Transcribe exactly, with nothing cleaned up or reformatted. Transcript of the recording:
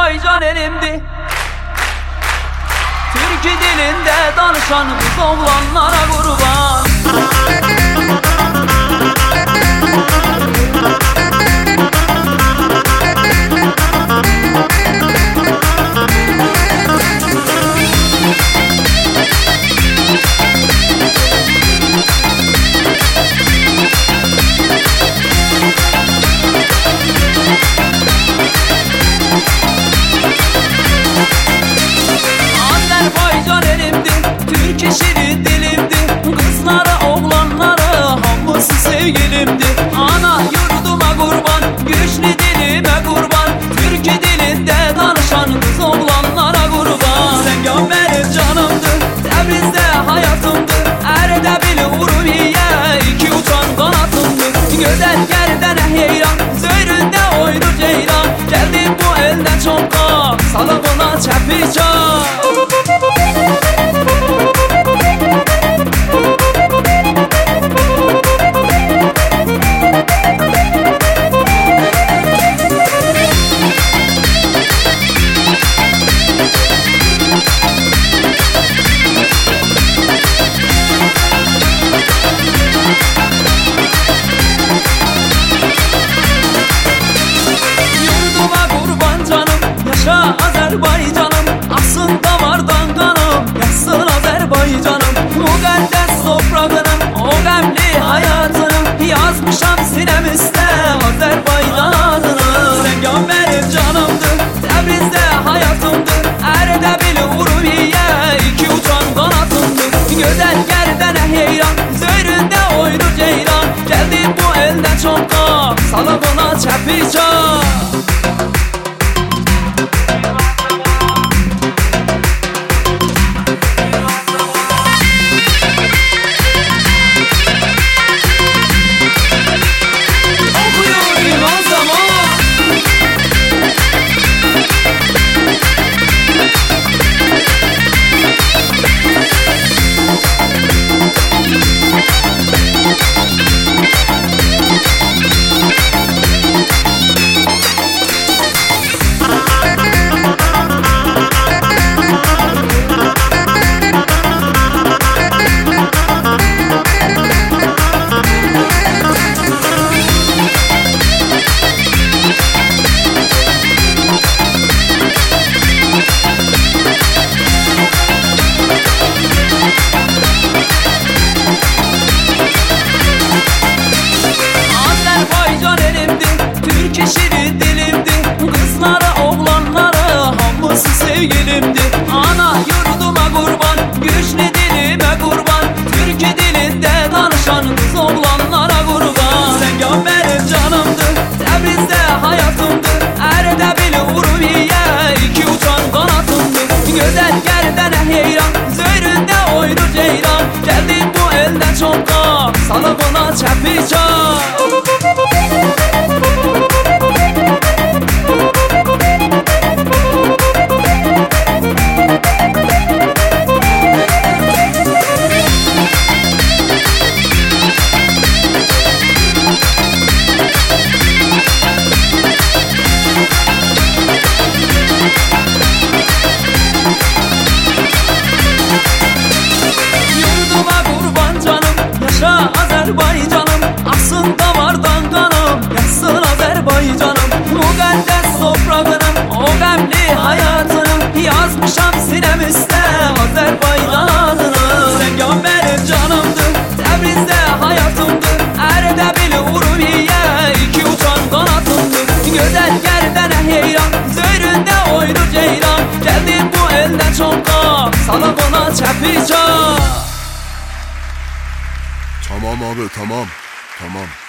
Azərbaycan elimdi. Türkü dilinde danışan biz oğlanlara qurban. Azərbaycan elimdi, Türk şirin dilimdi. Kızlara, oğlanlara hamısı sevgilimdi. Ana yurduma kurban, güçlü dilime kurban. Türk dilinde danışan kız oğlanlara kurban. Sen benim canımdı, Təbrizdə hayatımdı. Ərdəbil Urmiyə iki uçan kanatımdı. Gözəl gərdənə heyran, zöyründə oyunu ceyran. Gəldim bu eldən çoxqa, salıb ona çəpircan. Azərbaycanım, asın damardan qanım, yazsın Azərbaycanım. Müqəddəs toprağınım, o qəmli həyatınım, yazmışam sinəmizdə Azərbaycan adını. Sən benim canımdır, Təbrizdə hayatımdır. Ərdəbil Urmiyə iki uçan qanatımdır. Gözəl gərdənə heyran, zöyründə oyunu ceyran. Gəldim bu eldə çoxqa, salıb ona çəpircan. Şirin dilimdi, kızlara, oğlanlara hamısı sevgilimdi. Ana yurduma kurban, güçlü dilime kurban. Türk dilinde danışan kız oğlanlara kurban. Sen benim canımdı, Təbrizdə hayatımdı. Ərdəbil Urmiyə iki uçan kanatımdı. Gözəl gərdənə heyran, zöyründə oyunu ceyran. Gəldim bu eldən çoxqa, salıb ona çəpircan. Azərbaycanım, asın damardan qanım, yazsın Azərbaycanım. Müqəddəs toprağınım, o qəmli həyatınım, yazmışam sinəmizdə Azərbaycan adını. Sən benim canımdır, Təbrizdə hayatımdır. Ərdəbil Urmiyə iki uçan kanatımdır. Gözəl gərdənə heyran, zöyründə oyunu ceyran. Gəldim bu eldən çoxqa, salıb ona çəpircan. Tamam abi, tamam, tamam.